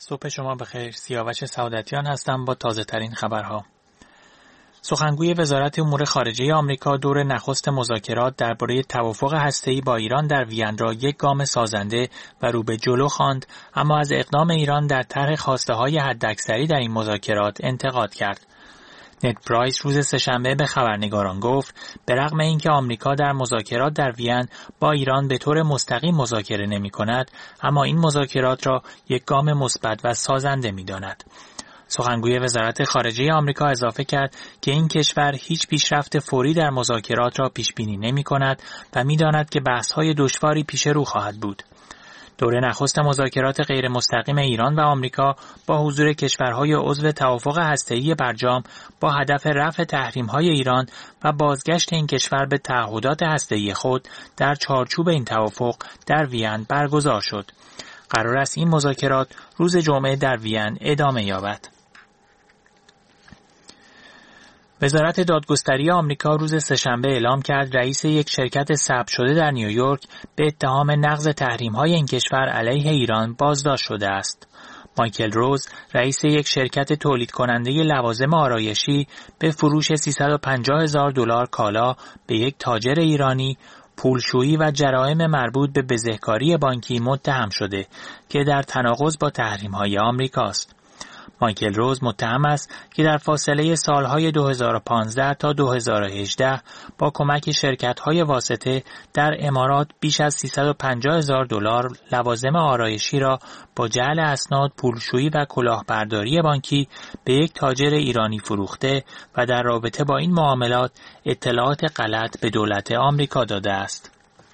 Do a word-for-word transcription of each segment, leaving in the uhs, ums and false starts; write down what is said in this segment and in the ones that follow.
صبح شما بخیر. سیاوش سعادتیان هستم با تازه ترین خبرها. سخنگوی وزارت امور خارجه آمریکا دور نخست مذاکرات درباره توافق هسته‌ای با ایران در وین را یک گام سازنده و رو به جلو خواند، اما از اقدام ایران در طرح خواسته‌های حداکثری در این مذاکرات انتقاد کرد. نت پرایس روز سه‌شنبه به خبرنگاران گفت به رغم اینکه آمریکا در مذاکرات در وین با ایران به طور مستقیم مذاکره نمی‌کند، اما این مذاکرات را یک گام مثبت و سازنده می‌داند. سخنگوی وزارت خارجه آمریکا اضافه کرد که این کشور هیچ پیشرفت فوری در مذاکرات را پیش‌بینی نمی‌کند و می‌داند که بحث‌های دشواری پیش رو خواهد بود. دوره نخست مذاکرات غیر مستقیم ایران و آمریکا با حضور کشورهای عضو توافق هسته‌ای برجام با هدف رفع تحریم‌های ایران و بازگشت این کشور به تعهدات هسته‌ای خود در چارچوب این توافق در وین برگزار شد. قرار است این مذاکرات روز جمعه در وین ادامه یابد. وزارت دادگستری آمریکا روز سه‌شنبه اعلام کرد رئیس یک شرکت ثبت شده در نیویورک به اتهام نقض تحریم‌های این کشور علیه ایران بازداشت شده است. مایکل روز، رئیس یک شرکت تولید کننده لوازم آرایشی، به فروش سیصد و پنجاه هزار دلار کالا به یک تاجر ایرانی، پولشویی و جرائم مربوط به بزهکاری بانکی متهم شده که در تناقض با تحریم‌های آمریکاست. مایکل روز متهم است که در فاصله سالهای دو هزار و پانزده تا دو هزار و هجده با کمک شرکت‌های واسطه در امارات بیش از سیصد و پنجاه هزار دلار لوازم آرایشی را با جعل اسناد، پولشویی و کلاهبرداری بانکی به یک تاجر ایرانی فروخته و در رابطه با این معاملات اطلاعات غلط به دولت آمریکا داده است.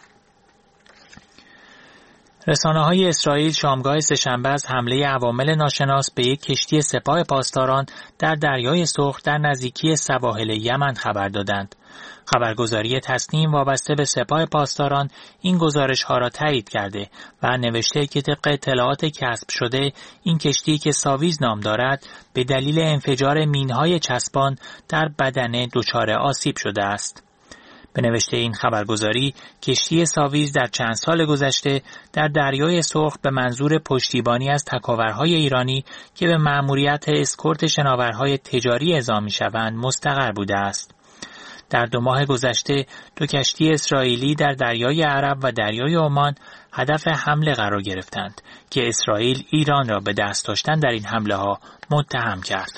رسانه‌های اسرائیل شامگاه سه‌شنبه از حمله عوامل ناشناس به یک کشتی سپاه پاسداران در دریای سرخ در نزدیکی سواحل یمن خبر دادند. خبرگزاری تسنیم وابسته به سپاه پاسداران این گزارش‌ها را تایید کرده و نوشته که طبق اطلاعات کسب شده این کشتی که ساویز نام دارد به دلیل انفجار مین‌های چسبان در بدنه دچار آسیب شده است. به نوشته این خبرگزاری، کشتی ساویز در چند سال گذشته در دریای سرخ به منظور پشتیبانی از تکاورهای ایرانی که به مأموریت اسکورت شناورهای تجاری اعزام می‌شوند مستقر بوده است. در دو ماه گذشته دو کشتی اسرائیلی در دریای عرب و دریای عمان هدف حمله قرار گرفتند که اسرائیل ایران را به دست داشتن در این حمله‌ها متهم کرد.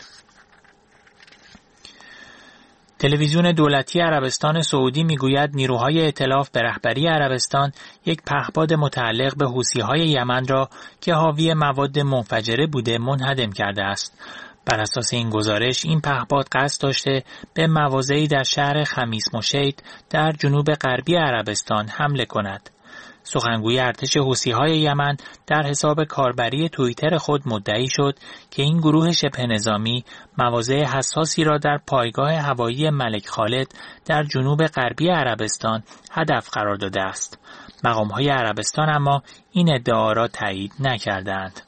تلویزیون دولتی عربستان سعودی میگوید نیروهای ائتلاف به رهبری عربستان یک پهپاد متعلق به حوثی‌های یمن را که حاوی مواد منفجره بوده منهدم کرده است. بر اساس این گزارش این پهپاد قصد داشته به مواضعی در شهر خمیس مشیط در جنوب غربی عربستان حمله کند. سخنگوی ارتش حوثی‌های یمن در حساب کاربری توییتر خود مدعی شد که این گروه شبه نظامی مواضع حساسی را در پایگاه هوایی ملک خالد در جنوب غربی عربستان هدف قرار داده است. مقام‌های عربستان اما این ادعا را تایید نکردند.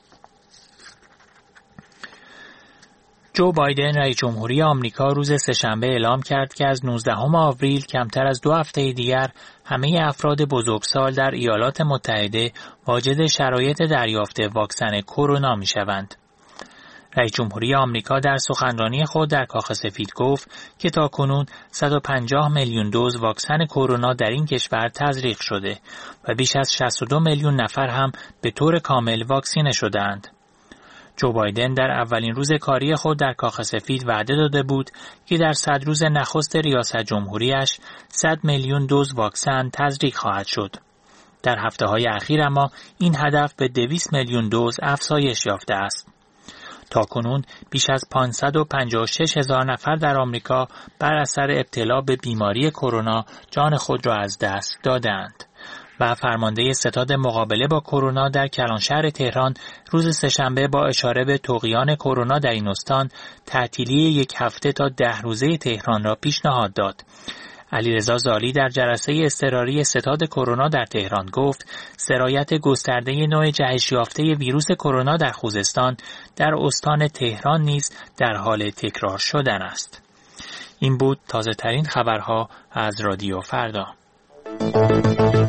جو بایدن رئیس جمهوری آمریکا روز سه‌شنبه اعلام کرد که از نوزدهم آوریل کمتر از دو هفته دیگر همه افراد بزرگسال در ایالات متحده واجد شرایط دریافت واکسن کرونا می‌شوند. رئیس جمهوری آمریکا در سخنرانی خود در کاخ سفید گفت که تاکنون صد و پنجاه میلیون دوز واکسن کرونا در این کشور تزریق شده و بیش از شصت و دو میلیون نفر هم به طور کامل واکسینه شدند. جو بایدن در اولین روز کاری خود در کاخ سفید وعده داده بود که در صد روز نخست ریاست جمهوریش صد میلیون دوز واکسن تزریق خواهد شد. در هفته‌های اخیر اما این هدف به دویست میلیون دوز افزایش یافته است. تاکنون بیش از پانصد و پنجاه و شش هزار نفر در آمریکا بر اثر ابتلا به بیماری کرونا جان خود را از دست دادند. و فرمانده ستاد مقابله با کرونا در کلانشهر تهران روز سه‌شنبه با اشاره به طغیان کرونا در این استان تعطیلی یک هفته تا ده روزه تهران را پیشنهاد داد. علیرضا زالی در جلسه اضطراری ستاد کرونا در تهران گفت سرایت گسترده نوع جهش یافته ویروس کرونا در خوزستان در استان تهران نیز در حال تکرار شدن است. این بود تازه ترین خبرها از رادیو فردا.